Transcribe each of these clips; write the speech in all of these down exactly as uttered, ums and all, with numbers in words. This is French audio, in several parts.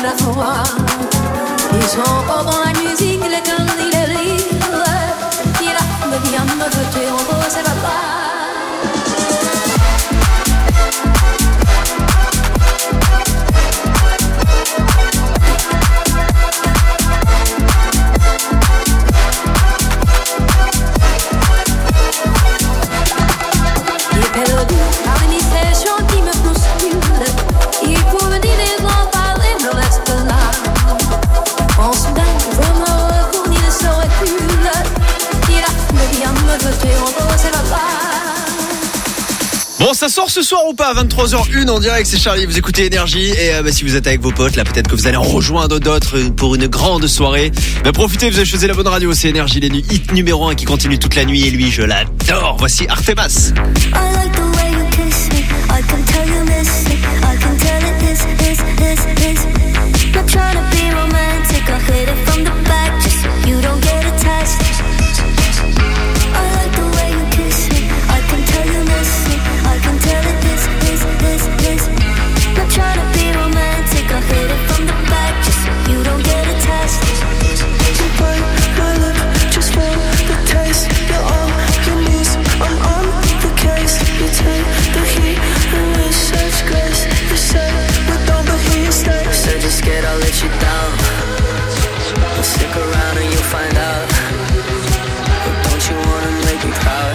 la fois. Ils sont encore dans la musique, les conneries, les rires. Il a me vient me voter en gros, c'est papa. Bon, ça sort ce soir ou pas à vingt-trois heures une en direct, c'est Charlie, vous écoutez Énergie. Et euh, bah, si vous êtes avec vos potes, là peut-être que vous allez en rejoindre d'autres pour une grande soirée. Bah, profitez, vous avez choisi la bonne radio, c'est Énergie, les hits numéro un qui continue toute la nuit. Et lui, je l'adore, voici Artemas. I'll let you down. Stick around and you'll find out. But don't you wanna make me proud?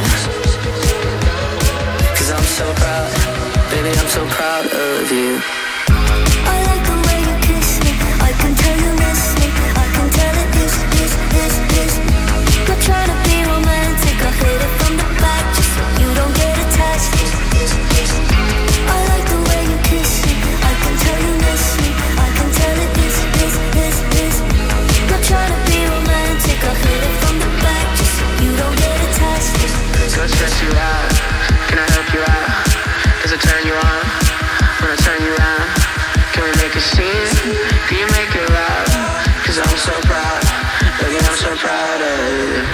Cause I'm so proud, baby, I'm so proud of you. I like the way you kiss me. I can tell you miss me. I can tell it is, is, is, is. Not trying to be romantic. I hit it from the back just so you don't get attached. I like the way you kiss me. I can tell you miss me. I can tell it is, is, is, is. Not trying to be romantic. I hit it from the back just so you don't get attached. So stress you out. Can I help you out? Does it turn you on? When I turn you around, can we make a scene? Can you make it loud? Cause I'm so proud, baby, I'm so proud of you.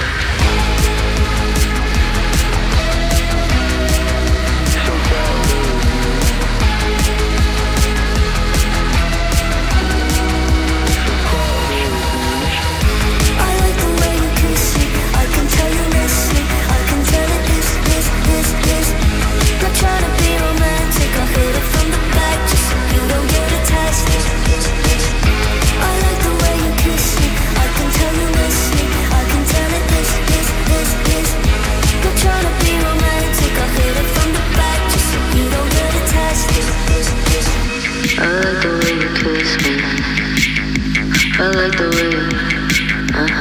Trying to be romantic, I hit it from the back just so you don't get attached. I like the way you kiss me. I can tell you miss me. I can tell it this, this, this, this. Not trying to be romantic, I hit it from the back just so you don't get attached. I like the way you kiss me. I like the way you, uh-huh.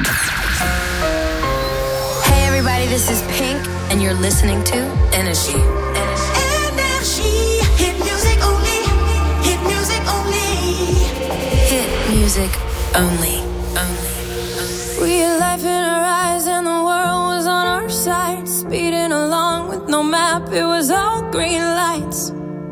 Hey everybody, this is Pink and you're listening to Energy. Music only, only, only. We had life in our eyes and the world was on our side. Speeding along with no map, it was all green lights.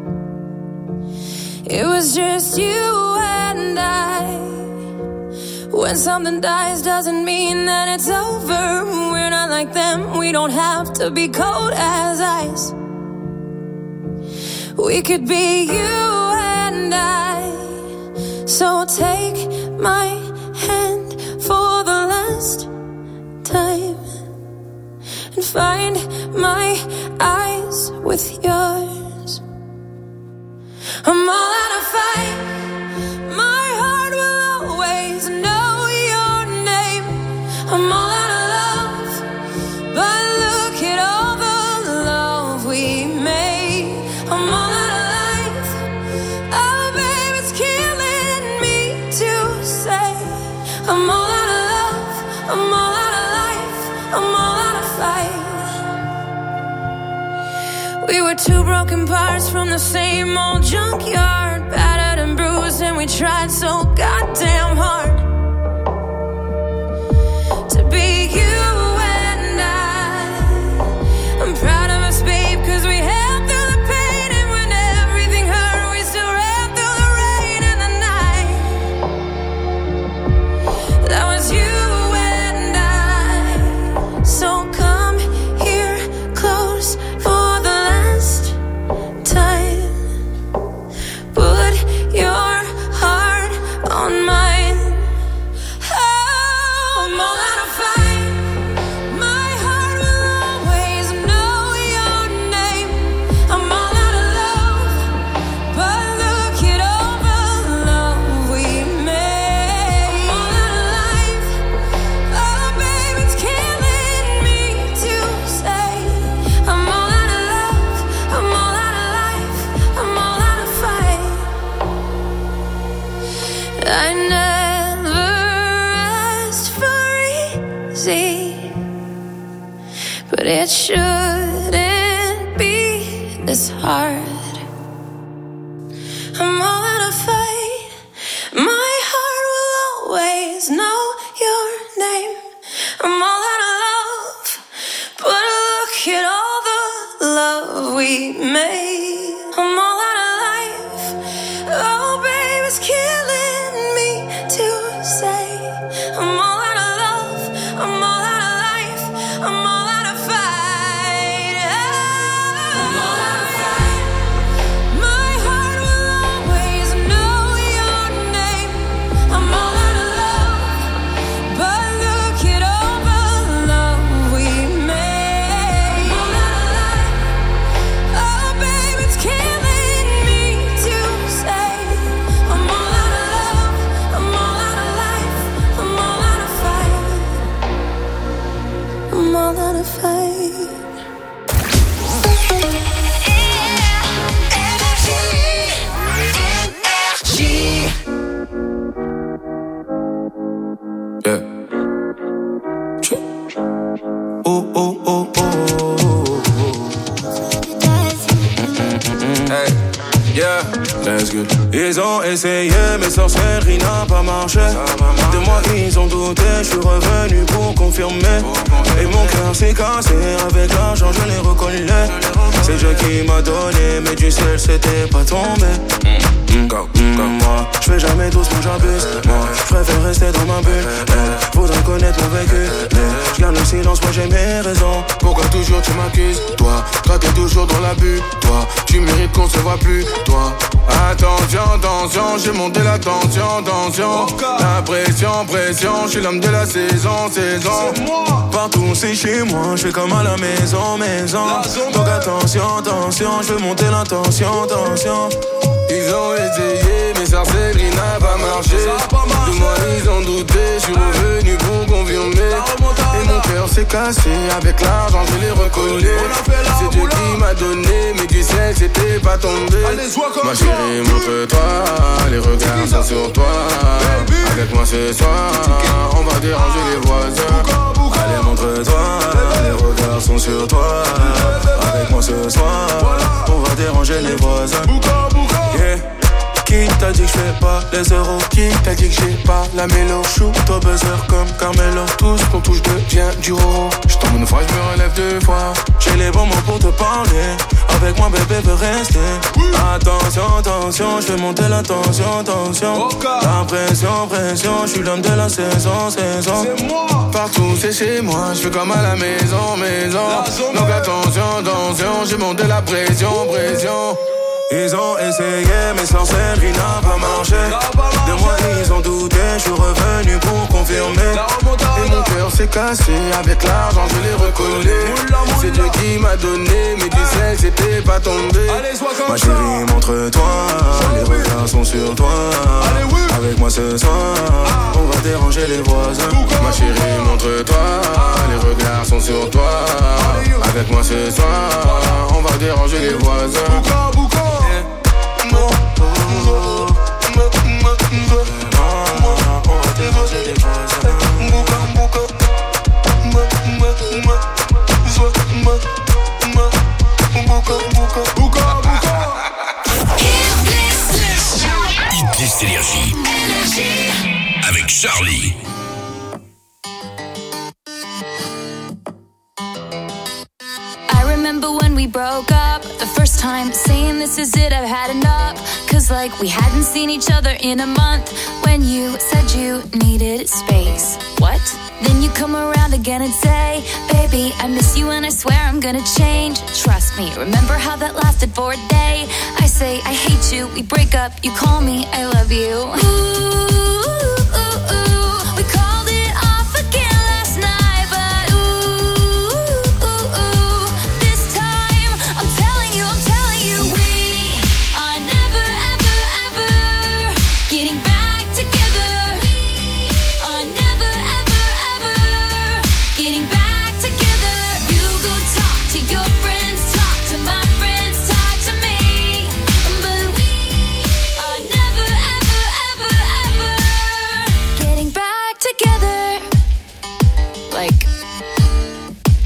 It was just you and I. When something dies doesn't mean that it's over. We're not like them, we don't have to be cold as ice. We could be you and I. So take my hand for the last time and find my eyes with yours. I'm all out of fight. My heart will always know your name. I'm all out of love, but look at all the love we made. I'm all out of life. Oh, babe, it's killing me to say. I'm all out of love. I'm all out of life. I'm all out of fight. We were two broken parts from the same old junkyard, battered and bruised, and we tried so goddamn hard to be you and I. I'm proud of us, babe, cause we held through the pain, and when everything hurt, we still ran through the rain and the night. That was you and I. So come here close for the last time. Put your heart I never asked for easy, but it shouldn't be this hard. I'm all out of fight. My heart will always know your name. I'm all out of love, but look at all the love we made. I'm all out of life. Oh, babe, it's killing me to say. I'm all out of love. I'm all out of life. I'm all out of fight. I'm all out of fight. My heart will always know your name. I'm all out of love, but look at all the love we made. I'm all out of life. Oh, babe, it's killing me to say. I'm all out of love. I'm all out of life. I'm all out of fight. I'm all out of fight. Yeah. Oh, oh, oh, oh, oh, hey, yeah, let's go. Ils ont essayé, mais sorcellerie n'a pas marché. De moi, ils ont douté, je suis revenu pour confirmer. Et mon cœur s'est cassé, avec l'argent, je l'ai recollé. C'est Dieu qui m'a donné, mais du ciel, c'était pas tombé. Mmh, comme, comme moi, je fais jamais tout ce que j'abuse. Moi, je préfère rester dans ma bulle. Elle voudrait connaître mon vécu, mais je garde le silence, moi j'ai mes raisons. Pourquoi toujours tu m'accuses? Toi, toi t'es toujours dans l'abus. Toi, tu mérites qu'on se voit plus. Toi, attention, attention, j'ai monté la tension, tension. La pression, pression, je suis l'homme de la saison, saison. Partout c'est chez moi, je fais comme à la maison, maison. Donc attention, attention, je veux monter la tension, tension. Ils ont essayé, mais sorcellerie n'a pas marché. De moi ils ont douté, je suis revenu pour confirmer. Et mon cœur s'est cassé, avec l'argent je l'ai recollé. C'est Dieu qui m'a donné, mais du ciel c'était pas tombé. Ma chérie, montre-toi, les regards sont sur toi. Avec moi ce soir, on va déranger les voisins. Allez, montre-toi, les regards sont sur toi. Avec moi ce soir, on va déranger les voisins. Yeah. Qui t'a dit que je fais pas les euros? Qui t'a dit que j'ai pas la mélo? Shoot au buzzer comme Carmelo. Tout ce qu'on touche devient du roro. J'tombe une fois, je me relève deux fois. J'ai les bons mots pour te parler. Avec moi bébé veut rester. Attention, attention, je vais monter la tension, tension. La pression, pression, je suis l'homme de la saison, saison. Partout c'est chez moi, je fais comme à la maison, maison. Donc attention, attention, j'ai monté la pression, pression. Ils ont essayé, mais sorcellerie n'a pas marché. De moi ils ont douté, je suis revenu pour confirmer. Et mon cœur s'est cassé, avec l'argent je l'ai recollé. C'est Dieu qui m'a donné, mais du ciel c'était pas tombé. Ma chérie, montre-toi, les regards sont sur toi. Avec moi ce soir, on va déranger les voisins. Ma chérie, montre-toi, les regards sont sur toi. Avec moi ce soir, on va déranger les voisins. Hitlist Énergie avec Charlie. Remember when we broke up the first time, saying this is it, I've had enough. Cause like we hadn't seen each other in a month. When you said you needed space. What? Then you come around again and say, baby, I miss you and I swear I'm gonna change. Trust me, remember how that lasted for a day? I say I hate you, we break up, you call me, I love you. Ooh, ooh, ooh, we called it off again last night, but ooh, ooh, ooh, this time I'm telling you, I'm telling you, we are never, ever, ever getting back together. We are never, ever, ever getting back together. You go talk to your friends, talk to my friends, talk to me, but we are never, ever, ever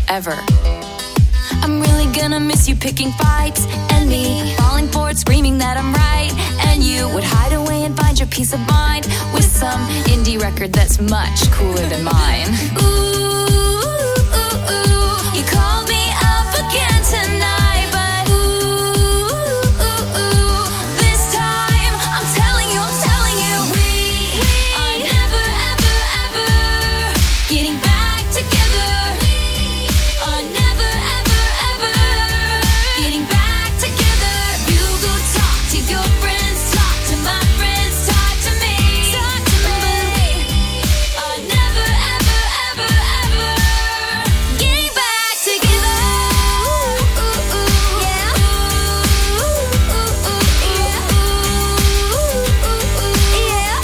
ever. I'm really gonna miss you picking fights and me falling for it, screaming that I'm right. And you would hide away and find your peace of mind with some indie record that's much cooler than mine. Ooh, ooh, ooh, you called me up again tonight, but ooh, ooh, ooh, this time I'm telling you, I'm telling you, we, we are never, ever, ever getting back together. Are never, ever, ever getting back together. You go talk to your friends, talk to my friends, talk to me, talk to me. Are never, ever, ever, ever getting back together. Ooh, ooh, ooh, yeah. Ooh, ooh, ooh, yeah. Ooh, ooh, ooh, yeah.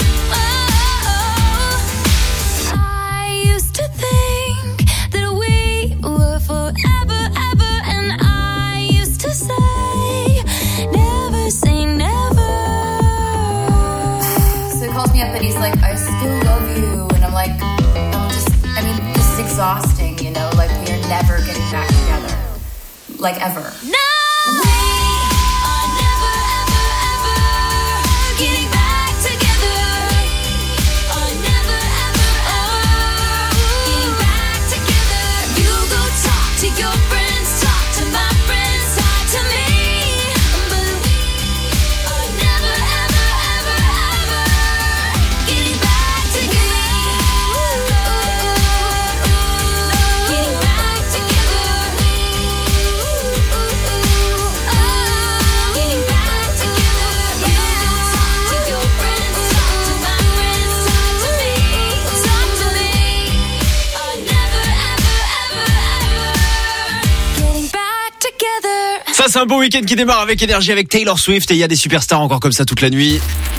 Oh, I used to think that we were forever, ever, and I used to say, never say never. So he calls me up and he's like, I still love you. And I'm like, I'm just, I mean, this is exhausting, you know? Like, we are never getting back together. Like, ever. No! We are never, ever, ever getting back together. Are never, ever, ever getting back together. You go talk to your friends, talk to my friends, talk to me. But we are never, ever, ever, ever getting back together. Getting back together. Getting back together. You go talk to your friends, talk to my friends, talk to me, talk to me. Are never, ever, ever, ever getting back together. Ça c'est un beau week-end qui démarre avec énergie avec Taylor Swift et il y a des superstars encore comme ça toute la nuit.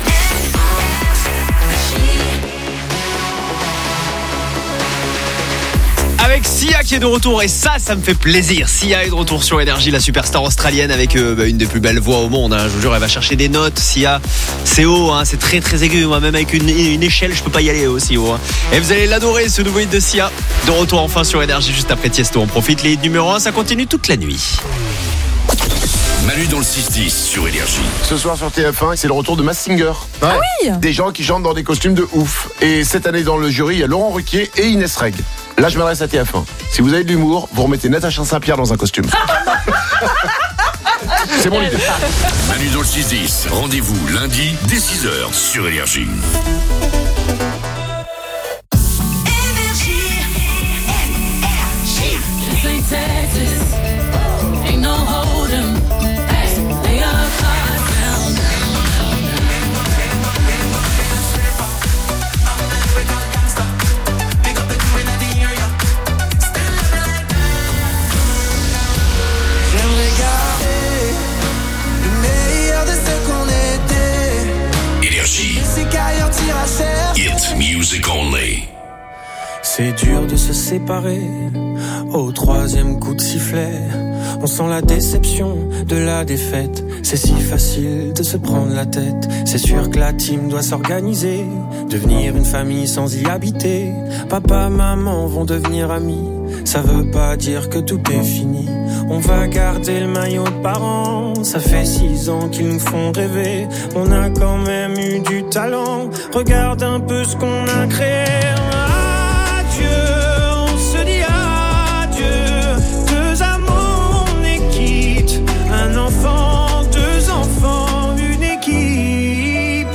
Avec Sia qui est de retour et ça, ça me fait plaisir. Sia est de retour sur Énergie, la superstar australienne avec euh, bah, une des plus belles voix au monde. Hein. Je vous jure, elle va chercher des notes. Sia, c'est haut, hein. C'est très très aigu. Moi, même avec une, une échelle, je peux pas y aller aussi haut. Hein. Et vous allez l'adorer, ce nouveau hit de Sia. De retour enfin sur Énergie juste après Tiesto. On profite, les hits numéro un, ça continue toute la nuit. Manu dans le six dix sur Énergie. Ce soir sur T F un, c'est le retour de Masked Singer. Ah oui. Des gens qui chantent dans des costumes de ouf. Et cette année dans le jury, il y a Laurent Ruquier et Inès Reg. Là, je m'adresse à T F un. Si vous avez de l'humour, vous remettez Natacha Saint-Pierre dans un costume. C'est mon idée. Manu dans le six dix. Rendez-vous lundi dès six heures sur Énergie. Hit music only. C'est dur de se séparer au troisième coup de sifflet. On sent la déception de la défaite. C'est si facile de se prendre la tête. C'est sûr que la team doit s'organiser, devenir une famille sans y habiter. Papa, maman vont devenir amis. Ça veut pas dire que tout est fini. On va garder le maillot de parents. Ça fait six ans qu'ils nous font rêver. On a quand même eu du talent. Regarde un peu ce qu'on a créé. Adieu, on se dit adieu. Deux amours, une équipe. Un enfant, deux enfants, une équipe.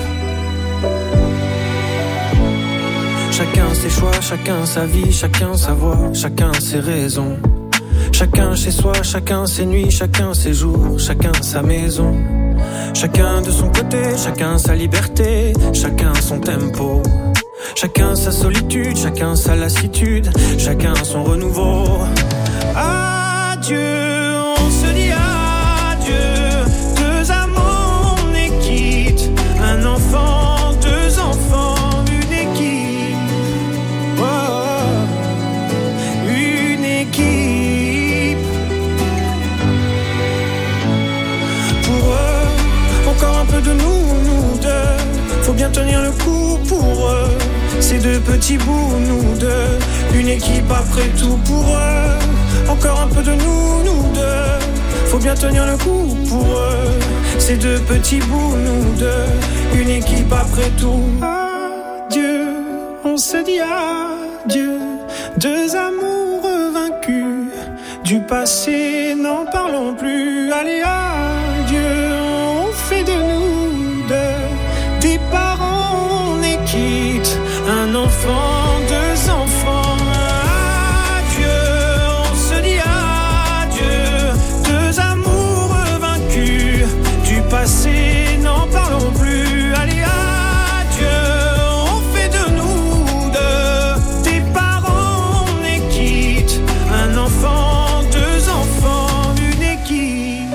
Chacun ses choix, chacun sa vie, chacun sa voix, chacun ses raisons. Chacun chez soi, chacun ses nuits, chacun ses jours, chacun sa maison. Chacun de son côté, chacun sa liberté, chacun son tempo. Chacun sa solitude, chacun sa lassitude, chacun son renouveau. Adieu, on se dit adieu. Deux amours, une équipe. Un enfant, deux enfants, une équipe. Oh, une équipe. Pour eux, encore un peu de nous, nous deux. Faut bien tenir le coup pour eux. Ces deux deux petits bouts, nous deux. Une équipe après tout pour eux. Encore un peu de nous, nous deux. Faut bien tenir le coup pour eux. Ces deux petits bouts, nous deux. Une équipe après tout. Adieu, on se dit adieu. Deux amoureux vaincus. Du passé, n'en parlons plus. Allez, adieu, on fait de nous deux. Des parents, on est quitte. Un enfant, deux enfants. Adieu, on se dit adieu. Deux amoureux vaincus. Du passé, n'en parlons plus. Allez, adieu, on fait de nous deux. Des parents, on est quitte. Un enfant, deux enfants, une équipe.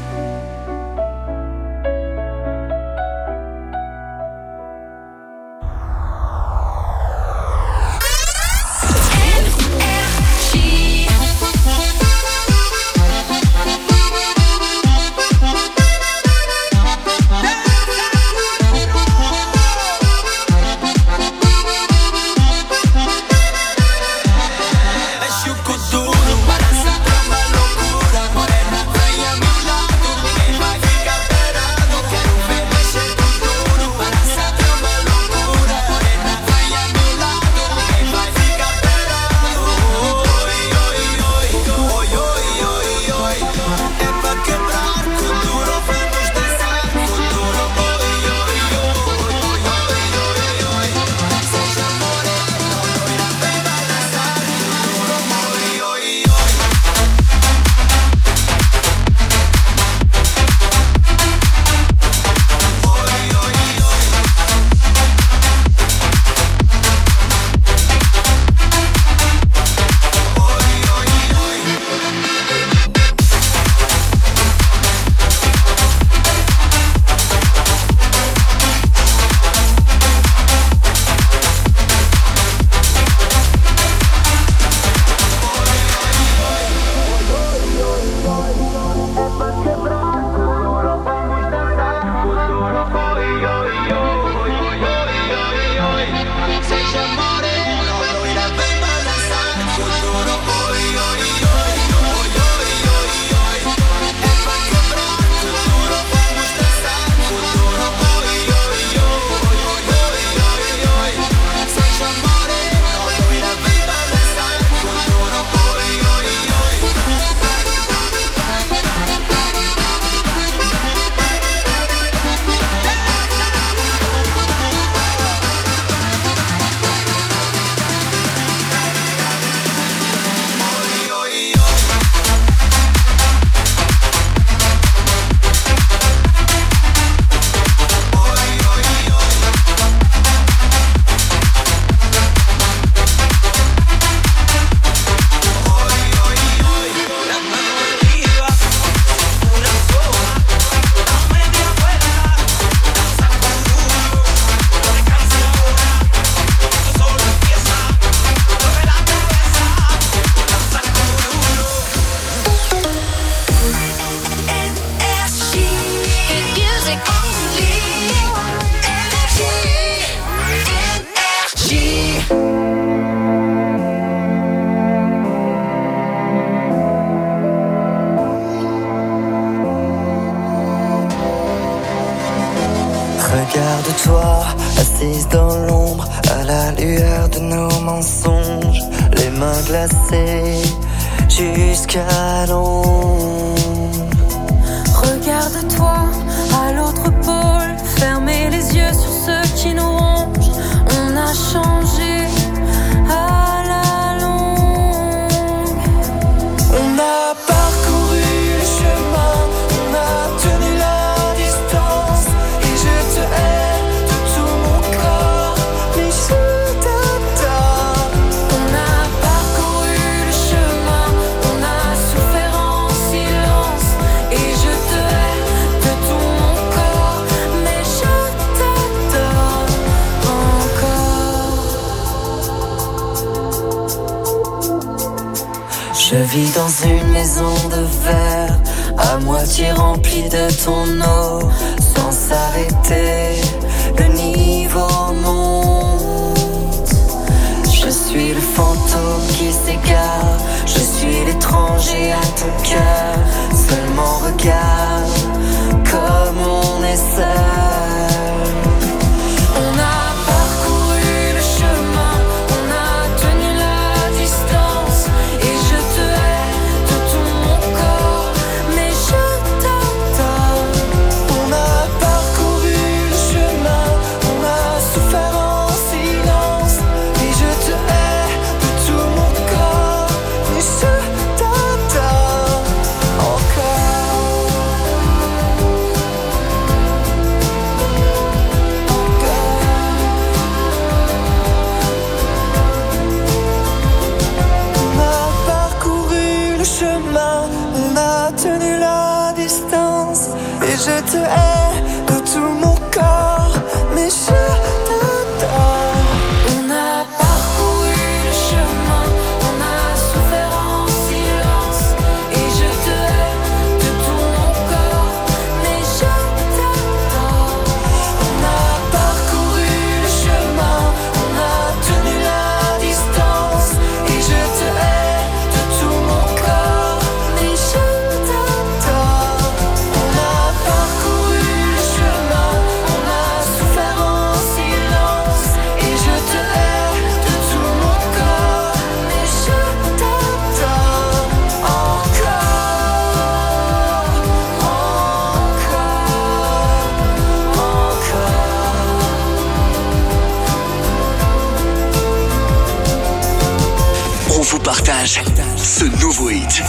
Regarde-toi, assise dans l'ombre, à la lueur de nos mensonges, les mains glacées jusqu'à l'ombre. Regarde-toi, à l'autre pôle, fermez les yeux sur ceux qui nous rongent. On a changé à la longue. On a parcouru le chemin, on a tenu la distance, et je te hais de tout mon corps, mais je t'adore. On a parcouru le chemin, on a souffert en silence, et je te hais de tout mon corps, mais je t'adore encore. Je vis dans une maison de verre, à moitié remplie de ton eau, sans s'arrêter, le niveau monte. ton cœur. Seulement regarde comme on est seul. On a parcouru le chemin, on a tenu la distance. Et je te hais de tout mon corps, mais je t'adore. On a parcouru le chemin, on a souffert en silence. Et je te hais de tout mon corps, mais je t'adore encore. On a parcouru le chemin, on a tenu la distance. Et je te hais de tout mon corps, mais je t'adore. On a parcouru le chemin, on a souffert en silence. Et je te hais de tout mon corps, mais je t'adore. On a parcouru le chemin, on a tenu la distance. Et je te hais de tout mon corps, mais je t'adore. On a parcouru le chemin, on a souffert en silence. Et je te hais de tout mon corps, mais je t'adore encore, On vous partage ce nouveau hit.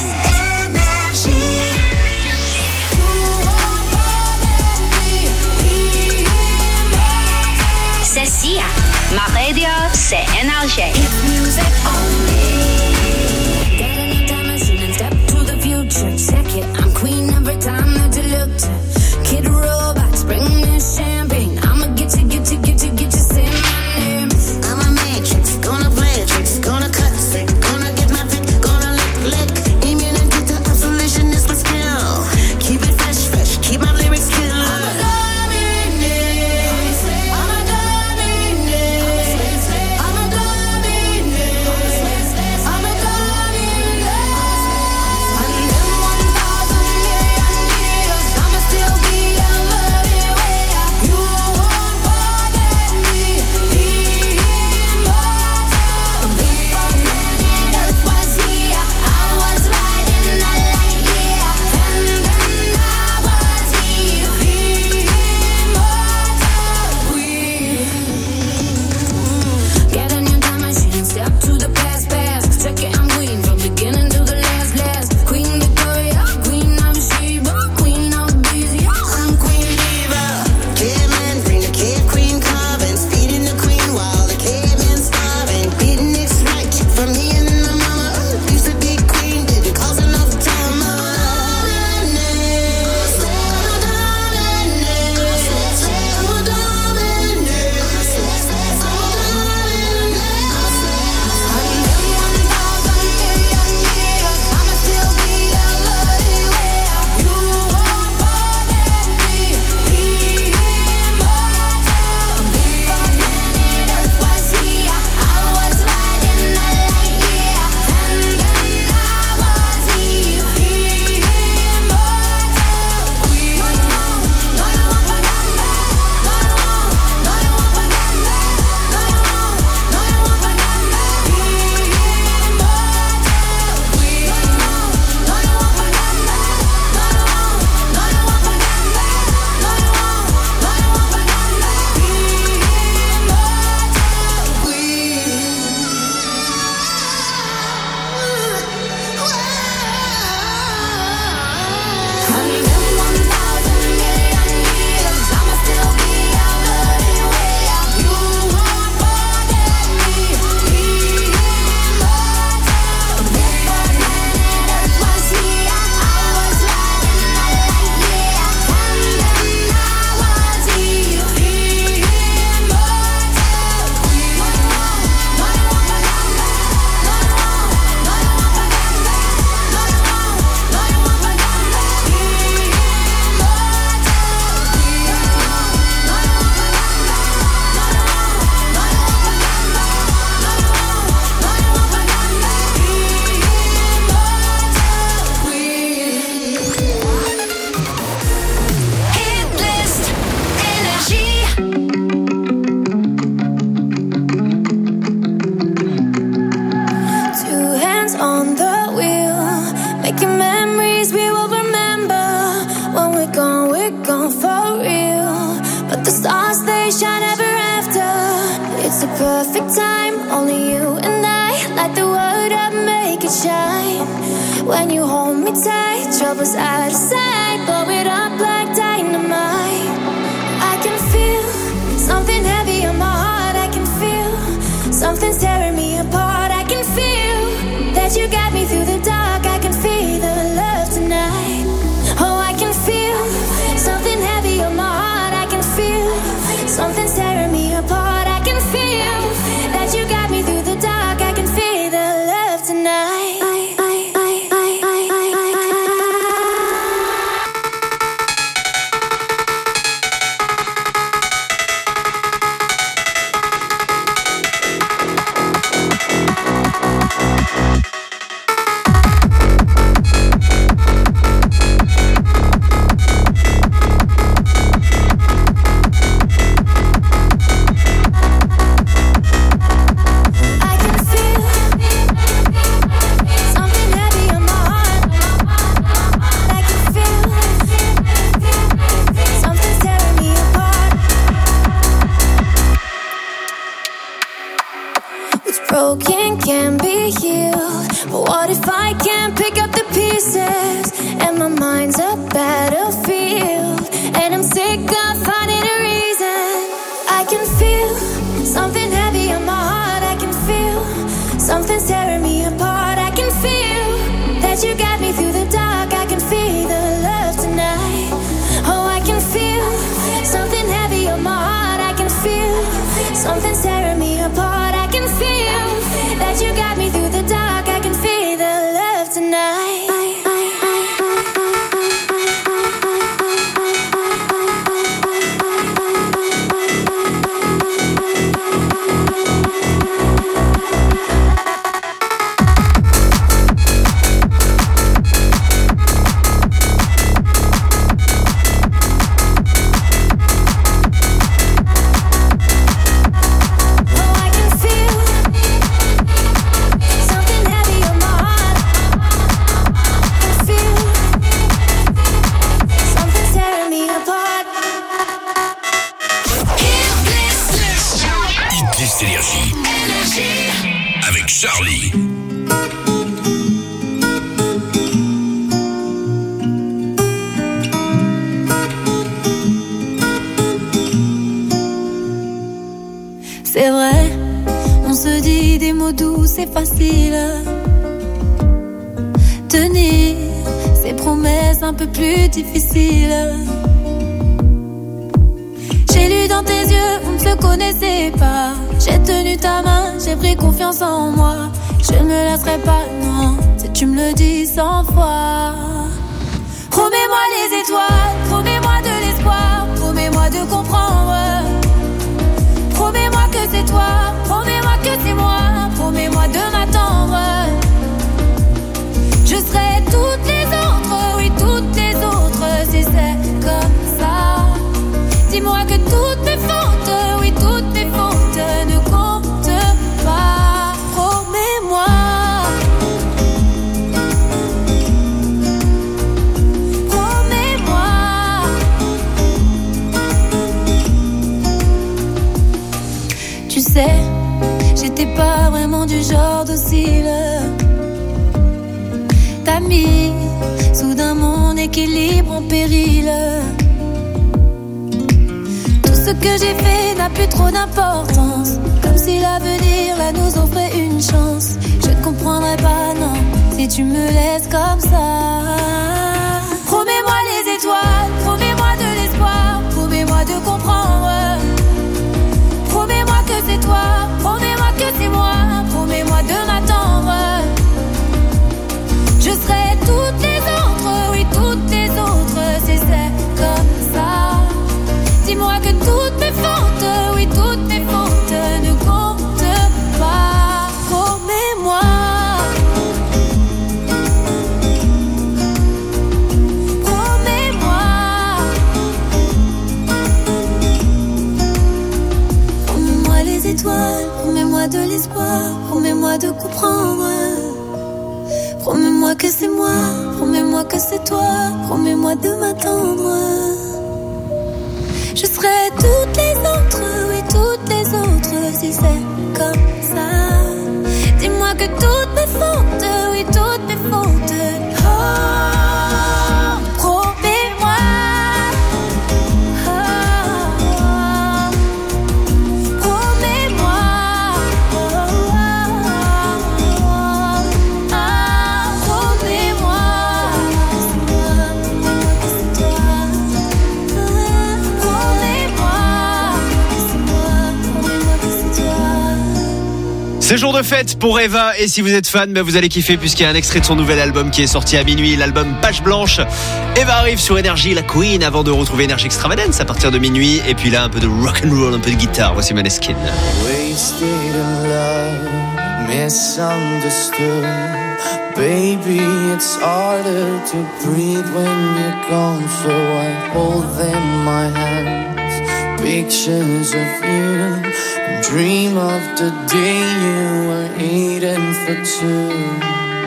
C'est Sia. Ma radio, c'est Énergie. Check it, I'm queen every time that you look to. Kid robots, bring me champagne. I'ma get you, get you, get you, get you, say my name. I'm a matrix, gonna play a tricks, gonna cut sick, gonna get my pick, gonna lick, lick. Immunity to isolation is my skill. Keep it fresh, fresh, keep my lyrics killer. I'm a dominant, I'm a dominant, I'm a dominant, I'm a a perfect time, only you and I. Light the world up, make it shine. When you hold me tight, trouble's out of sight. Blow it up like dynamite. I can feel something heavy on my heart. I can feel something's tearing me apart. I can feel that you got me through the dark. I can feel the love tonight. Oh, I can feel something heavy on my heart. I can feel something's tearing me apart. I can feel that you got me through the dark. I can feel the love tonight. Broken can be healed, but what if I can't pick up the pieces? And my mind's a battlefield, and I'm sick of finding a reason. I can feel something heavy on my heart. I can feel something's tearing me apart. I can feel that you got me through the dark. I can feel the love tonight. Oh, I can feel something heavy on my heart. I can feel something's tearing me apart. I can feel that you got me through the dark. I can feel the love tonight. Avec Charlie. C'est vrai, on se dit des mots doux, c'est facile. Tenir ces promesses un peu plus difficiles. J'ai lu dans tes yeux, on ne se connaissait pas. J'ai tenu ta main, j'ai pris confiance en moi. Je ne me laisserai pas, non, si tu me le dis cent fois. Promets-moi les étoiles, promets-moi de l'espoir, promets-moi de comprendre. Promets-moi que c'est toi, promets-moi que c'est moi, promets-moi de m'attendre. Je serai toutes les autres, oui toutes les autres, si c'est comme ça. Dis-moi que toutes mes fautes, oui toutes mes fautes ne comptent pas. Promets-moi. Promets-moi. Tu sais, j'étais pas vraiment du genre docile. T'as mis soudain mon équilibre en péril. Ce que j'ai fait n'a plus trop d'importance. Comme si l'avenir là nous offrait une chance. Je ne comprendrai pas, non, si tu me laisses comme ça. Promets-moi les étoiles, promets-moi de l'espoir, promets-moi de comprendre. Promets-moi que c'est toi, promets-moi que c'est moi, promets-moi de m'attendre. Je serai toutes les autres, oui toutes les autres, si c'est comme ça. Dis-moi que toutes mes fautes, oui toutes mes fautes ne comptent pas. Promets-moi. Promets-moi. Promets-moi les étoiles, promets-moi de l'espoir, promets-moi de comprendre. Promets-moi que c'est moi, promets-moi que c'est toi, promets-moi de m'attendre. Je serai toutes les autres, oui toutes les autres, être si c'est comme ça. Dis-moi que toutes mes fautes, oui toutes mes fautes. Oh, promets-moi. Oh, promets-moi. Oh, promets-moi. C'est jour de fête pour Eva et si vous êtes fan, ben vous allez kiffer puisqu'il y a un extrait de son nouvel album qui est sorti à minuit, l'album Page Blanche. Eva arrive sur Énergie, la Queen, avant de retrouver Énergie Extravagance à partir de minuit et puis là un peu de rock'n'roll, un peu de guitare. Voici Maneskin. Wasted in love, misunderstood. Baby, it's harder to breathe when you're gone, so I hold in my hands pictures of you. Dream of the day you were eating for two.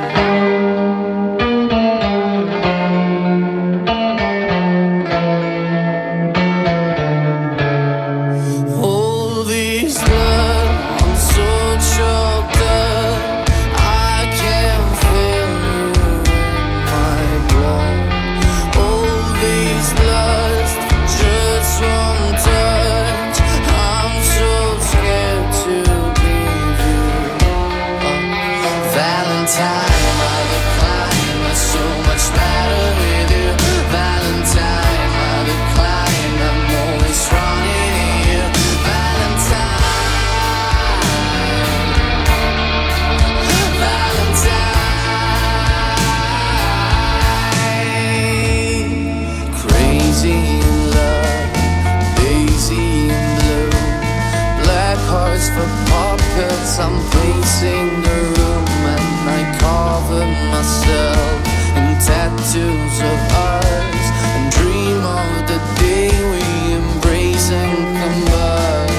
I'm pacing the room and I cover myself in tattoos of ours and dream of the day we embrace and combine.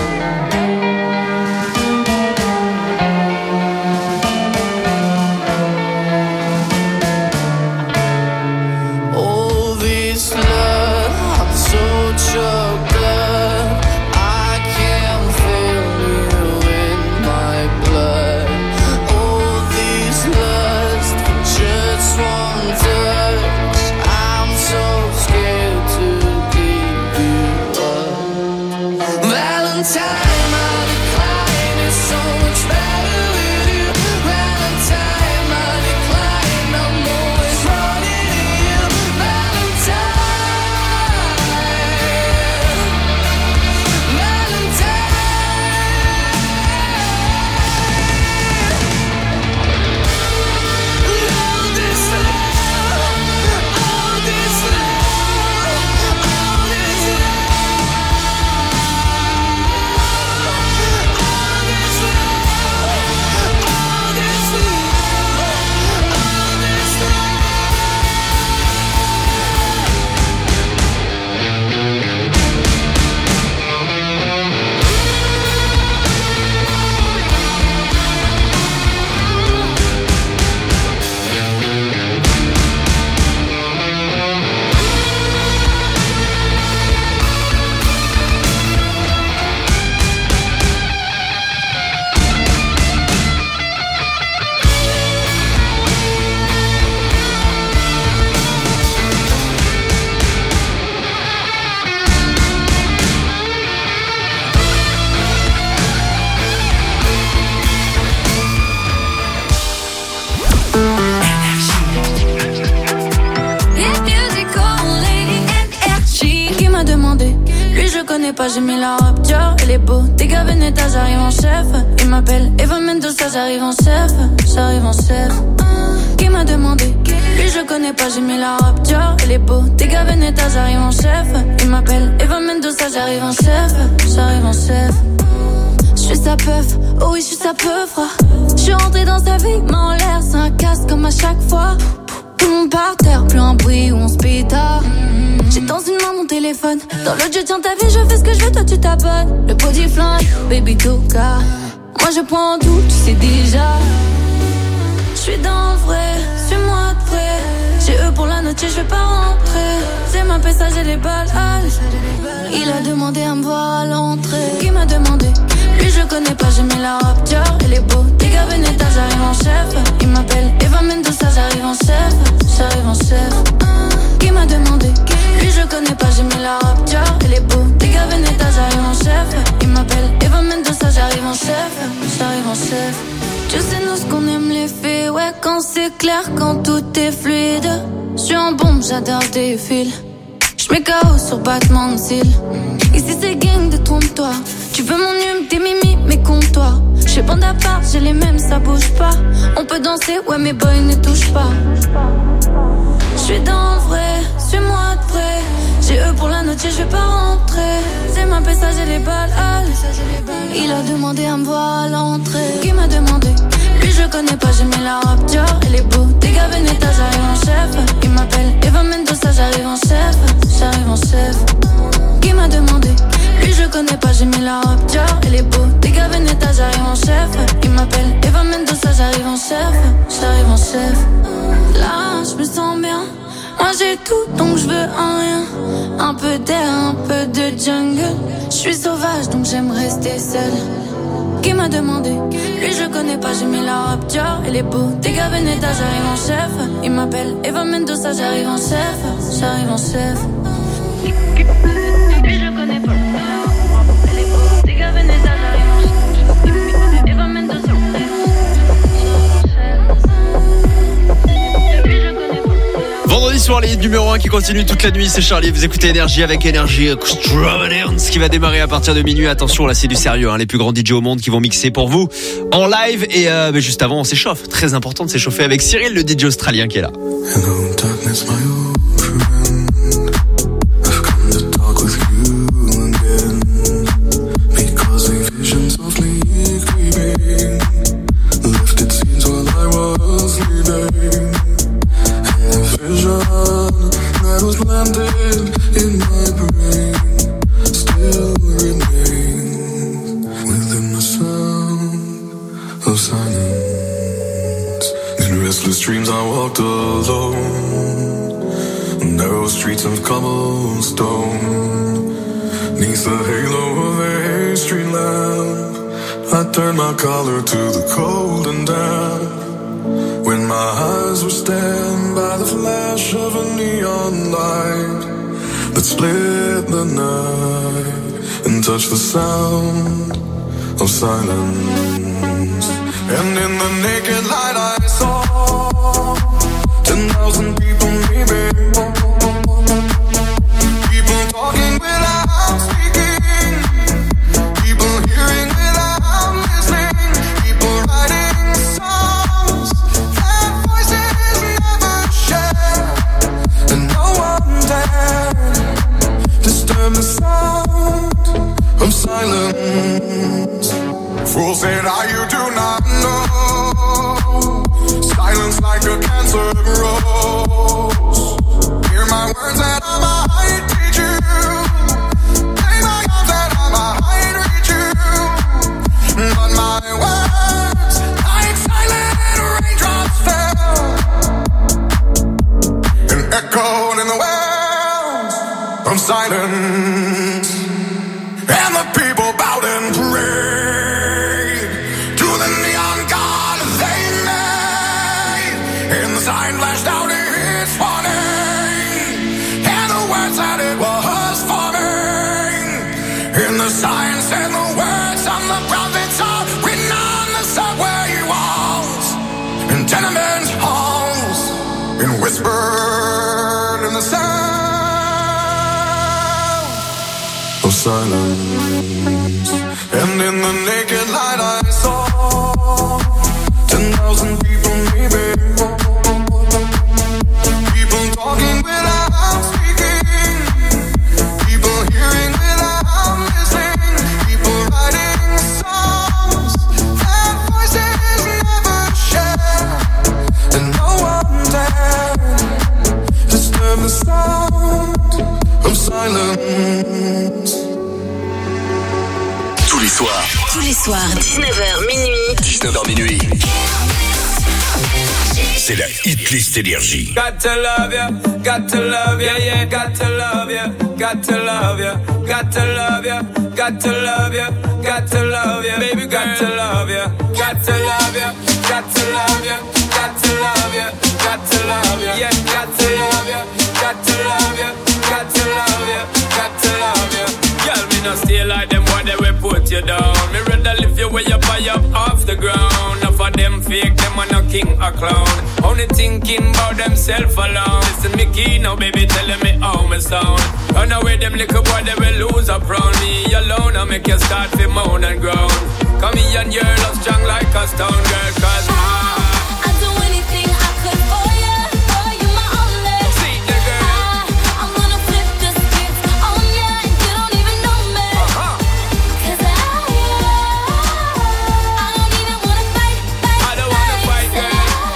All this love, I'm so choked up, I can't feel you in my blood. All this lust, just one touch, I'm so scared to give you up. Valentine, my decline is so much better with you. Valentine, my decline, I'm always running to you. Valentine, Valentine. All this love, all this love, all this Qui m'a demandé, lui je connais pas, j'ai mis la robe Dior, elle est beau, t'es Veneta, j'arrive en chef. Il m'appelle Eva Mendoza, j'arrive en chef, j'arrive en chef. Qui m'a demandé, lui je connais pas, j'ai mis la robe Dior, elle est beau, t'es Veneta, j'arrive en chef. Il m'appelle Eva Mendoza, j'arrive en chef, j'arrive en chef. Je suis sa peuf, oh oui je suis sa peuf, froid. Je suis rentrée dans sa vie, main en l'air, c'est un casse comme à chaque fois. Tout le monde par terre, plus un bruit où on se pétard. J'ai dans une main mon téléphone, dans l'autre je tiens ta vie, je fais ce que je veux, toi tu t'abonnes. Le body flingue, baby toka. Moi je prends en doute, tu sais déjà. Je suis dans le vrai, suis-moi de près. J'ai eux pour la note, je vais pas rentrer. C'est ma pessa, j'ai les balles. Il a demandé à me voir à l'entrée. Qui m'a demandé, Lui je connais pas, j'ai mis la robe Dior. Il est beau, dégâts Veneta, j'arrive en chef. Il m'appelle Eva Mendoza, j'arrive en chef. J'arrive en chef. Qui m'a demandé? Lui je connais pas, j'ai mis la robe Dior. Il est beau, dégâts Veneta, j'arrive en chef. Il m'appelle Eva Mendoza, j'arrive en chef. J'arrive en chef. Tu sais nous ce qu'on aime les filles. Ouais quand c'est clair, quand tout est fluide. J'suis en bombe, j'adore des fils. J'mets K O sur battement de cils. Ici c'est gang de trompe-toi. Tu veux mon hume, tes mimi, mes comptoirs. J'fais bande à part, j'ai les mêmes, ça bouge pas. On peut danser, ouais mes boys ne touchent pas. J'suis dans le vrai, suis-moi de près. J'ai eux pour la note, je vais pas rentrer. C'est ma pessa, j'ai les balles. Il a demandé à me voir à l'entrée. Qui m'a demandé? Lui je connais pas, j'ai mis la robe Dior. Il est beau, dégâts Veneta, j'arrive en chef. Il m'appelle Eva Mendoza, j'arrive en chef. J'arrive en chef. Qui m'a demandé? Lui je connais pas, j'ai mis la robe Dior. Il est beau, dégâts Veneta, j'arrive en chef. Il m'appelle Eva Mendoza, j'arrive en chef. J'arrive en chef. Là je me sens bien. Moi j'ai tout donc je veux un rien. Un peu d'air, un peu de jungle. Je suis sauvage donc j'aime rester seule. Qui m'a demandé? Lui je connais pas, j'ai mis la robe Dior. Il est beau, dégâts Veneta, j'arrive en chef. Il m'appelle Eva Mendoza, j'arrive en chef. J'arrive en chef. Lui je connais pas. Il est beau, dégâts Veneta, j'arrive en chef. Eva Mendoza, vendredi soir, les numéro un qui continue toute la nuit, c'est Charlie. Vous écoutez Énergie avec Énergie Extravagance qui va démarrer à partir de minuit. Attention, là c'est du sérieux, hein. Les plus grands D J au monde qui vont mixer pour vous en live. Et euh, mais juste avant, on s'échauffe. Très important de s'échauffer avec Cyril, le D J australien qui est là. Hello, darkness, my old friend. I've come to talk with you again. Because a vision softly creeping left its scenes while I was sleeping. Vision that was planted in my brain still remains within the sound of silence. In restless dreams I walked alone, narrow streets of cobblestone. Neath the halo of a street lamp, I turned my collar to the cold and damp. When my eyes were stabbed by the flash of a neon light that split the night and touched the sound of silence. And in the naked light I saw ten thousand people maybe. People talking without speaking. People hearing without listening. People writing songs. Disturb the sound of silence. Fool said I, you do not know. Silence like a cancer grows. Hear my words that I might teach you. Play my arms that I might reach you. But my words, like silent raindrops fell and echoed in the wells of silence. And the people bowed and prayed to the neon god they made. And the sign flashed out its warning, and the words that it was forming. And the sign said the words of the prophets are written on the subway walls and tenement halls, and whispered in the sound of silence. And in the naked light I saw ten thousand people maybe. People talking without speaking. People hearing without listening. People writing songs that voices never share. And no one dared disturb the sound of silence. Tous les soirs. Tous les soirs, dix-neuf heures minuit. dix-neuf heures minuit. C'est la hit list Énergie. Got to love ya, got to love ya, yeah, got to love ya, got to love ya, got to love ya, got to love you, got to love you, baby, got to love you, got to love you, got to love you, got to love you, got to love you, yeah, got to love you, got to love you, got to love you, got to love you. Girl, me no stay like them boy, they will put you down. Me rather lift you way up high up off the ground. Enough of them fake, them are no king or clown. Only thinking about themself alone. Listen me key now, baby, telling me how me sound. Run away them little boy, they will lose up round me alone. I make you start to moan and groan. Come here and you're love strong like a stone girl, cause I I'd do anything I could for you, for you my only. See the girl. I, I'm gonna flip the script on you and you don't even know me. Uh-huh. Cause I, I don't even wanna fight, fight, I don't wanna fight, girl.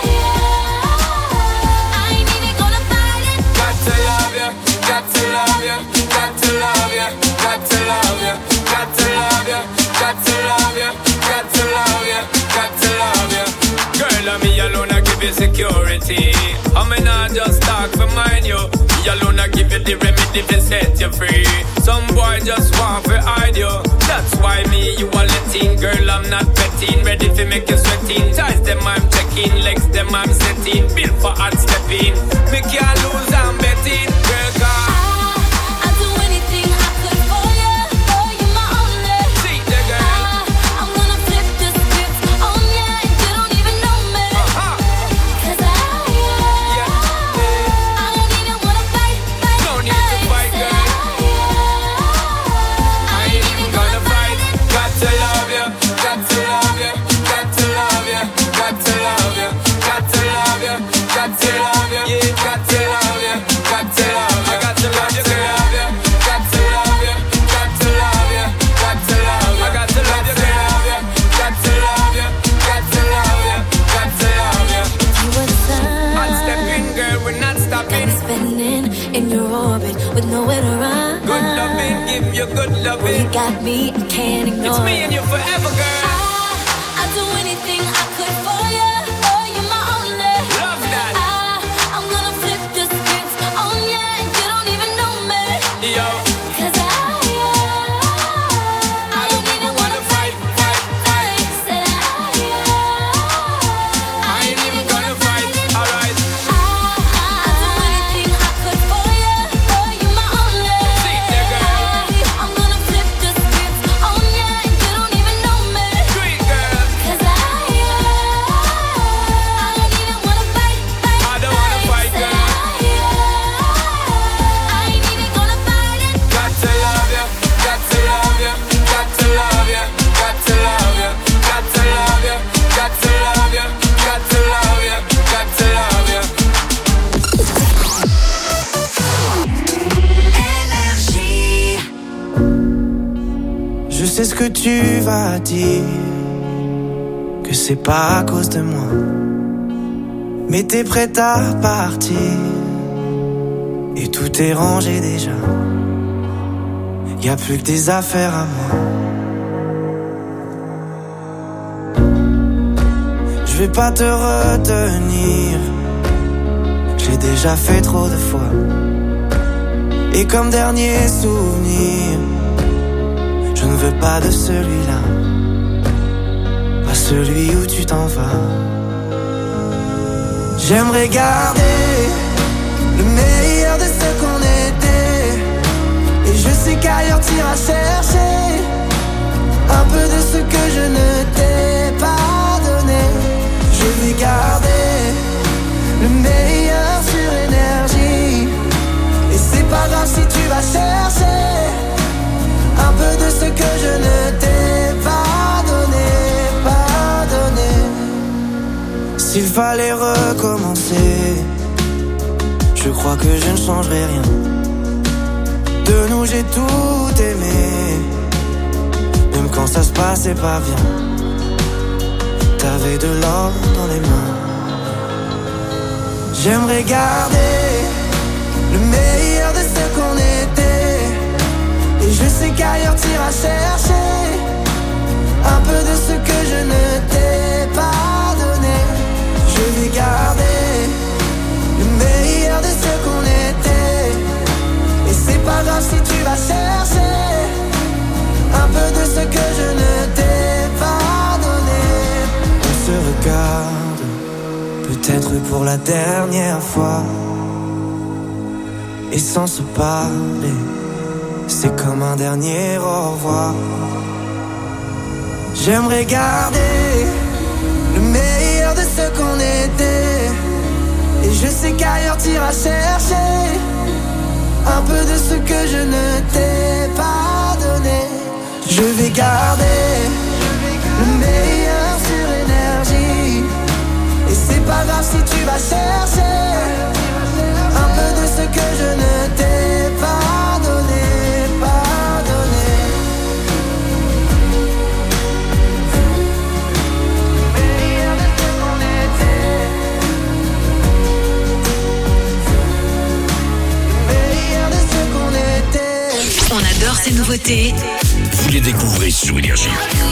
I ain't even gonna fight it. Got to love you, got to love you, got to love you, got to love you, got to love you, got to love you, got to love you, got to love you. Girl, I'm me alone, I give you security. I may not just talk for mine, you. Me alone, I give you the remedy to set you free. Some boy just want to hide you. That's why me, you are letting. Girl, I'm not betting. Ready to make you sweating. Ties them, I'm checking. Legs them, I'm setting. Built for hard stepping. Me can't lose, I'm betting. Girl, God. I'd do anything I could for you, for you my only. See the girl. I'm gonna flip the script on you and you don't even know me. Uh-huh. Cause I, I don't even wanna fight, fight, No need to fight, girl. I ain't even gonna fight. Got to love you, got to love you, got to love you, got to love you, got to love you, got to love you, yeah, got to love you, got to love you, got to love you, girl. Got to love you, got to love you, got to love you, got to love you, girl. Got to love you, got to love you, got to love you. you were the sun. One step in, girl, we're not Got stopping. me spinning in your orbit with nowhere to run. Good loving, give you good You loving. got me and can't ignore It's me and you forever, girl. I, I'd do anything I could for you, for you my only. Love that. I, I'm gonna flip the script on you and you don't even know me. Yo. Cause I, I don't even wanna fight, fight, fight. Said I, I ain't even gonna fight. Alright. I'd do anything I could for you, for you my only. See the girl. I'm gonna flip the script on you and you don't even know me. Sweet girl. Cause I, I don't even wanna fight, fight, I don't wanna fight, girl. I ain't even gonna fight it. Got to love you, got to love you, got to love you, got to love you, got to love you, got to love you, got to love you, got to love you. Je sais ce que tu vas dire, que c'est pas à cause de moi, mais t'es prête à partir, et tout est rangé déjà. Y a plus que des affaires à moi. Je vais pas te retenir, j'ai déjà fait trop de fois. Et comme dernier souvenir, je ne veux pas de celui-là, pas celui où tu t'en vas. J'aimerais garder le meilleur de ce qu'on était, et je sais qu'ailleurs t'iras chercher un peu de ce que je ne t'ai pas donné. Je vais garder le meilleur sur énergie, et c'est pas grave si tu vas chercher un peu de ce que je ne t'ai pas donné, pas donné. S'il fallait recommencer, je crois que je ne changerai rien. De nous j'ai tout aimé, même quand ça se passait pas bien. T'avais de l'or dans les mains. J'aimerais garder le meilleur de ce qu'on était, et je sais qu'ailleurs t'iras chercher un peu de ce que je ne t'ai pas donné. Je vais garder le meilleur de ce qu'on était, et c'est pas grave si tu vas chercher peut-être pour la dernière fois. Et sans se parler, c'est comme un dernier au revoir. J'aimerais garder le meilleur de ce qu'on était. Et je sais qu'ailleurs t'iras chercher un peu de ce que je ne t'ai pas donné. Je vais garder le meilleur sur énergie. Et c'est pas grave si tu vas chercher un peu de ce que je ne t'ai pas donné, pas donné. Le meilleur de ce qu'on était. Le meilleur de ce qu'on était. On adore ces nouveautés. Vous les découvrez sur Énergie.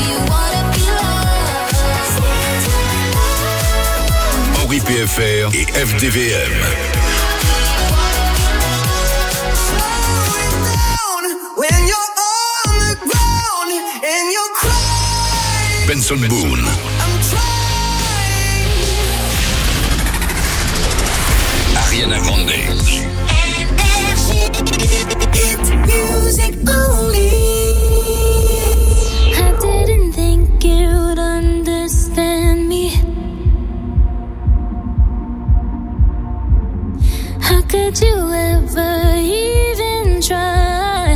Henri P F R et F D V M. Benson Boone. Ariana Grande. Music only. I didn't think you'd understand me. How could you ever even try?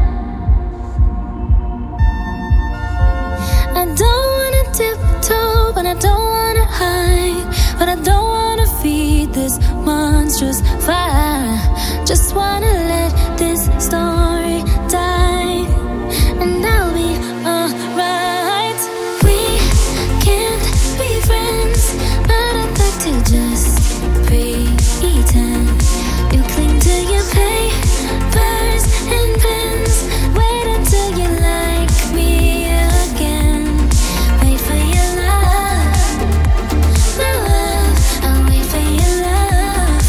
I don't wanna tiptoe, but I don't wanna hide. But I don't wanna feed this monstrous fire. Just wanna let this story die, and I'll be alright. We can't be friends, but I'd like to just pretend. You cling to your papers and pens. Wait until you like me again. Wait for your love, my love. I'll wait for your love.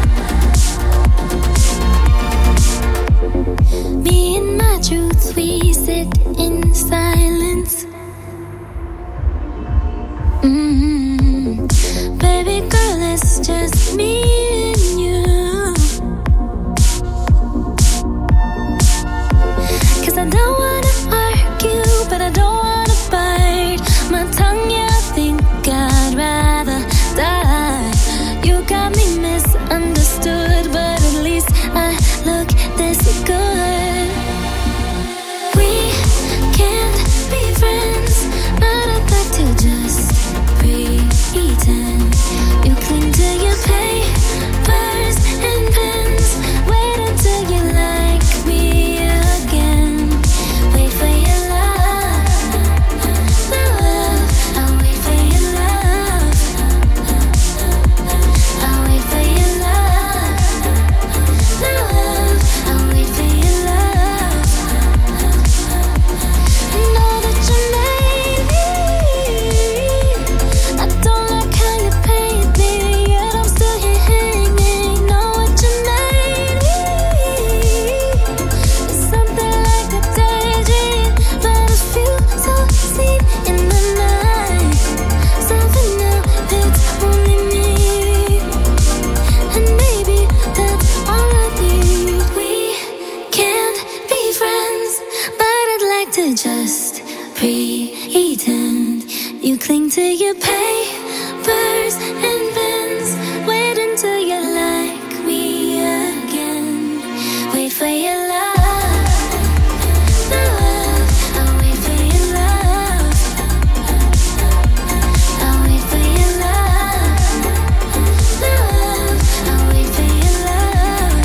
Me and my truth, we sit in silence. Mm-hmm. Baby girl, it's just me and you. 'Cause I don't wanna argue, but I don't wanna bite my tongue. Yeah, I think I'd rather die. You got me misunderstood, but at least I look this good. We can't be friends, but I'd like to just pretend. You cling to your papers and pens. Wait until you like me again. Wait for your love, my love. I'll wait for your love. I'll wait for your love, my love. I'll wait for your love. I know that you made me. I don't like how you paid me, yet I'm still here hanging. Know what you made me. It's something like a daydream, but I feel so seen in the night. Something now, it's only me, and maybe that's all I need. We can't be friends, but I'd like to just pretend. You cling to your papers and pens. Wait until you like me again. Wait for your love, my love. I'll wait for your love. I'll wait for your love, my love. I'll wait for your love.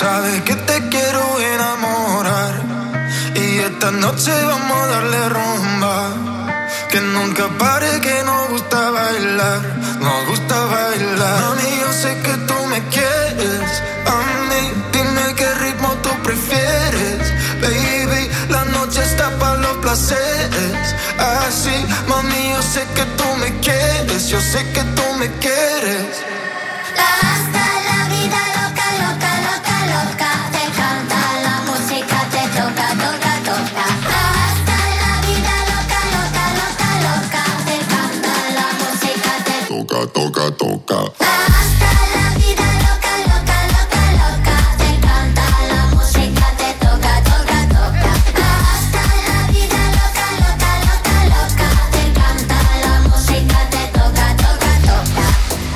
sabes que te quiero enamorar y esta noche vamos a darle rumba. Que nunca pare, que nos gusta bailar, nos gusta bailar. Mami, yo sé que tú me quieres, a mí, dime qué ritmo tú prefieres. Baby, la noche está para los placeres. Así, mami, yo sé que tú me quieres, yo sé que tú me quieres. Hasta la vida loca, loca, loca, loca. Te canta la música, te toca, toca, toca. Hasta la vida loca, loca, loca, loca. Te canta la música, te toca, toca, toca. Hasta la vida loca, loca, loca, loca. Te canta la música, te toca, toca, toca. Hasta la vida loca, loca, loca, loca. Te canta la música, te toca, toca, toca.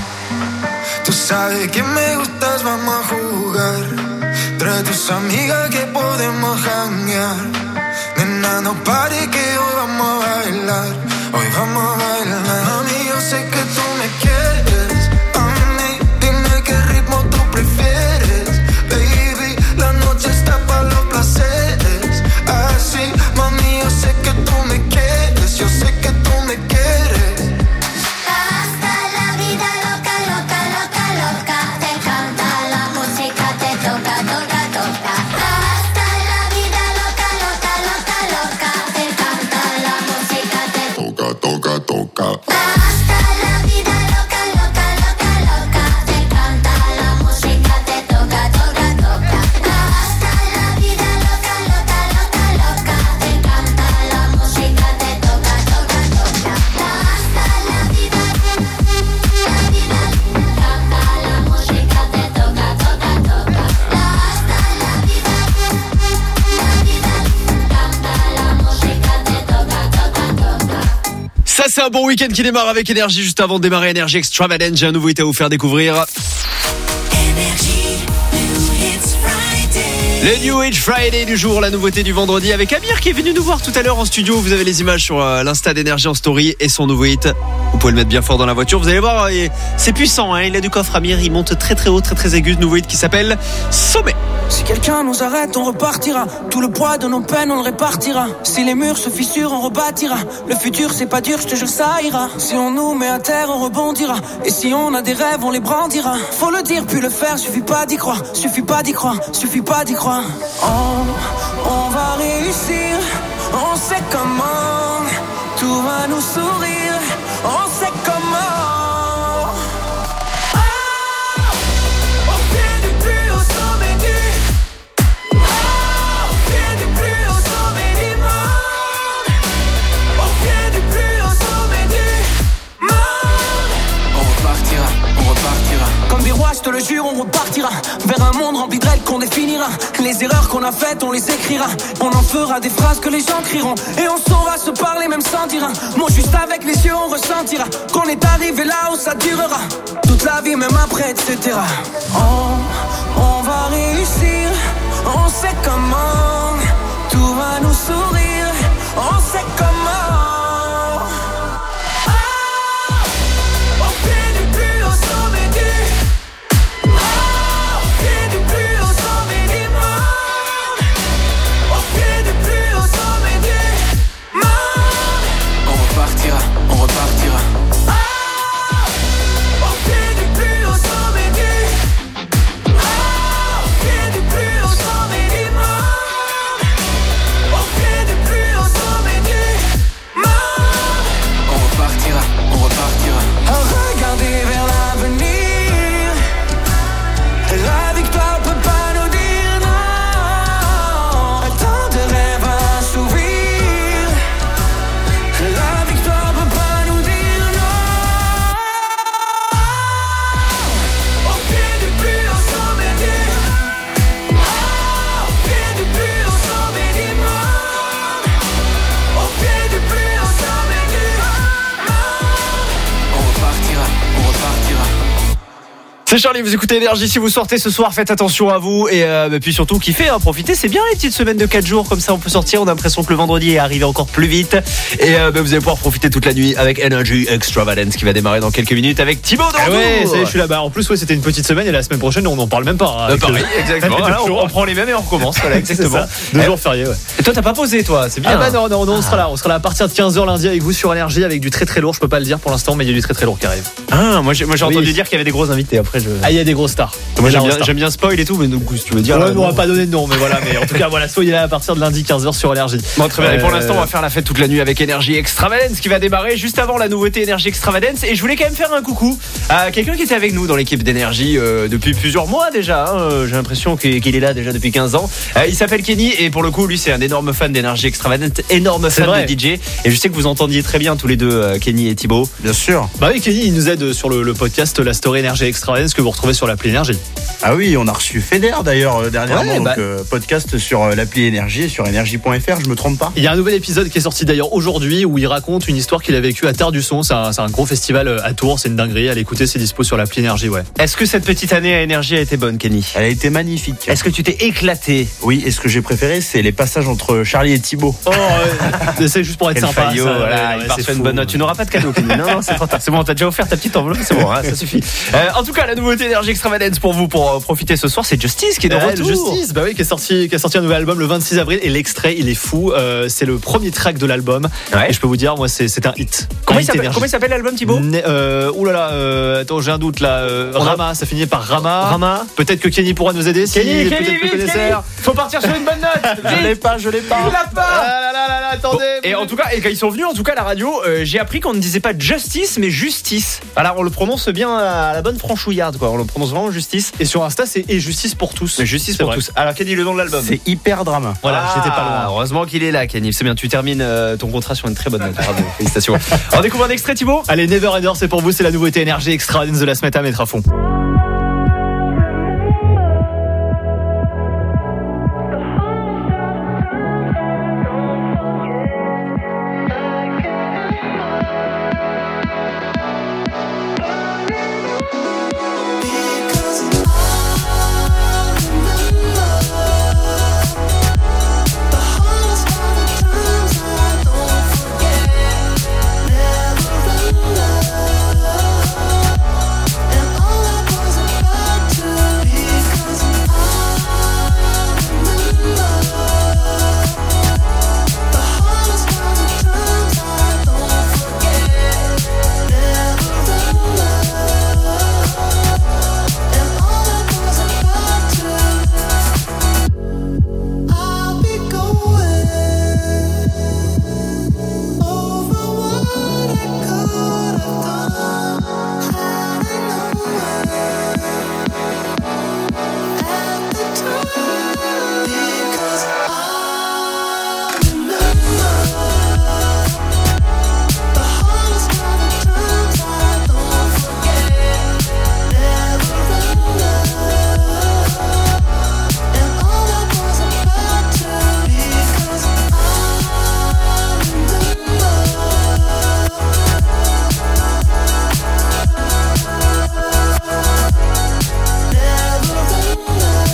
Tú sabes que me gustas, vamos a jugar. Trae tus amigas que podemos janguear. Nena, no pare que hoy vamos a bailar. Hoy vamos a bailar. Mami, yo sé que tú me quieres. A mí, dime qué ritmo tú prefieres. Baby, la noche está para los placeres. Así, mami, yo sé que tú me quieres. Yo sé que tú me quieres. Hasta la vida loca, loca, loca, loca. Te canta la música, te toca, toca, toca. Hasta la vida loca, loca, loca, loca. Te canta la música, te toca, toca, toca. Hasta la vida loca, loca, loca, loca. Te canta la música, te toca, toca, toca. Hasta la vida loca, loca, loca, loca. Te canta la música, te toca, toca, toca. Hasta la vida, la vida, canta la música, te toca, toca, toca. Hasta la vida, la vida, canta la música, te toca, toca, toca. Ça c'est un bon week-end qui démarre avec Énergie. Juste avant de démarrer Énergie Extravagant, j'ai un nouveau hit à vous faire découvrir. Le New Age Friday du jour, la nouveauté du vendredi avec Amir qui est venu nous voir tout à l'heure en studio. Vous avez les images sur euh, l'Insta d'Énergie en story et son nouveau hit. Vous pouvez le mettre bien fort dans la voiture. Vous allez voir, et c'est puissant, hein. Il a du coffre Amir, il monte très très haut, très très aigu. Ce nouveau hit qui s'appelle Sommet. Si quelqu'un nous arrête, on repartira. Tout le poids de nos peines, on le répartira. Si les murs se fissurent, on rebâtira. Le futur, c'est pas dur, je te jure, ça ira. Si on nous met à terre, on rebondira. Et si on a des rêves, on les brandira. Faut le dire, puis le faire, suffit pas d'y croire. Suffit pas d'y croire, suffit pas d'y croire. On, on va réussir, on sait comment. Tout va nous sourire, on sait comment. Comme des rois, je te le jure, on repartira vers un monde rempli de règles qu'on définira. Les erreurs qu'on a faites, on les écrira. On en fera des phrases que les gens crieront. Et on saura se parler même sans dire un mot. Juste avec les yeux, on ressentira qu'on est arrivé là où ça durera toute la vie, même après, et cetera. On, on va réussir, on sait comment. Tout va nous sourire, on sait comment. C'est Charlie, vous écoutez Énergie. Si vous sortez ce soir, faites attention à vous. Et euh, puis surtout, kiffez, hein, profitez. C'est bien les petites semaines de quatre jours. Comme ça, on peut sortir. On a l'impression que le vendredi est arrivé encore plus vite. Et euh, bah, vous allez pouvoir profiter toute la nuit avec Energy Extravagance qui va démarrer dans quelques minutes avec Thibaut de Ah retour. ouais, ça y est, je suis là-bas. En plus, ouais, c'était une petite semaine et la semaine prochaine, on n'en parle même pas. Hein, Euh, pareil, exactement. Voilà, on, on prend les mêmes et on recommence. Voilà, exactement. Deux jours fériés, ouais. Et toi, t'as pas posé, toi. C'est bien. Ah bah non, non, non, on sera là. On sera là à partir de quinze heures lundi avec vous sur Énergie avec du très très lourd. Je peux pas le dire pour l'instant, mais il y a du très très lourd qui arrive. Ah, moi j'ai, moi, j'ai Oui. entendu dire qu'il y avait des gros invités. Après, je. Ah, il y a des grosses stars. Moi j'aime Des bien, stars. j'aime bien spoil et tout, mais donc si tu veux dire. Ouais, là, mais on non. va pas donner de nom, mais voilà. Mais en tout cas, voilà, soyez là à partir de lundi quinze heures sur Énergie. Bon, très bien. Et pour Euh, l'instant, on va faire la fête toute la nuit avec Energy Extravagance qui va démarrer juste avant la nouveauté Energy Extravagance. Et je voulais quand même faire un coucou à quelqu'un qui était avec nous dans l'équipe d'Energy euh, depuis plusieurs mois déjà. Hein. Euh, J'ai l'impression qu'il qu'il est là déjà depuis quinze ans. Euh, il s'appelle Kenny et pour le coup, lui, c'est un énorme fan d'Energy Extravagance, énorme C'est fan vrai. de D J. Et je sais que vous entendiez très bien tous les deux, euh, Kenny et Thibaut. Bien sûr. Bah oui, Kenny, il nous aide sur le, le podcast La Story Énergie Extravagance que vous retrouvez sur l'appli Énergie. Ah oui, on a reçu Feder d'ailleurs euh, dernièrement, Ouais, bah. donc euh, podcast sur euh, l'appli Énergie et sur énergie point f r, je me trompe pas. Il y a un nouvel épisode qui est sorti d'ailleurs aujourd'hui où il raconte une histoire qu'il a vécue à Terre du Son. C'est un, c'est un gros festival à Tours, c'est une dinguerie. Allez écouter, c'est dispo sur l'appli Énergie, ouais. Est-ce que cette petite année à Énergie a été bonne, Kenny? Elle a été magnifique. Est-ce que tu t'es éclaté? Oui, et ce que j'ai préféré, c'est les passages entre Charlie et Thibaut. Oh, ouais. C'est juste pour être Quel sympa. faillot, ça, voilà, ouais, il ouais, part c'est sur une fou. bonne note. Tu n'auras pas de cadeau, Kenny. Non, non, c'est trop tard. C'est bon, t'as déjà offert ta petite enveloppe, c'est bon, hein, ça suffit. Euh, en tout cas, la nouveauté Énergie Extravagance pour vous, pour euh, profiter ce soir, c'est Justice qui est de Ouais, retour. Justice, bah oui, qui est sorti, qui a sorti un nouvel album le vingt-six avril et l'extrait, il est fou. Euh, c'est le premier track de l'album. Ouais. Et je peux vous dire, moi, c'est, c'est un hit. Comment Un il hit s'appelle, Énergie. comment il s'appelle l'album, Thibaut? Né- euh, ouh là là, euh, attends, j'ai un doute là. Euh, On a- Rama, ça finit par Rama. Rama. Peut-être que Kenny pourra nous aider. Si, Kenny, peut-être Kenny, le vite, connaisseur. Kenny. Faut partir sur une bonne note. Je l'ai pas, je l'ai pas. Il l'a pas. Ah là là là là, attendez. Bon, et en tout cas, et quand ils sont venus, en tout cas, à la radio, euh, j'ai appris qu'on ne disait pas Justice, mais Justice. Alors, on le prononce bien à la bonne franchouillarde, quoi. On le prononce vraiment Justice. Et sur Insta, c'est et justice pour tous. Mais Justice C'est pour vrai. tous. Alors, Kenny, le nom de l'album. C'est hyper drama. Voilà, Ah, j'étais pas loin. Heureusement qu'il est là, Kenny. C'est bien, tu termines euh, ton contrat sur une très bonne note. Bravo, félicitations. On découvre un extrait, Thibaut. Allez, Never Ender, c'est pour vous, c'est la nouveauté Énergie Extravagance de la semaine à mettre à fond.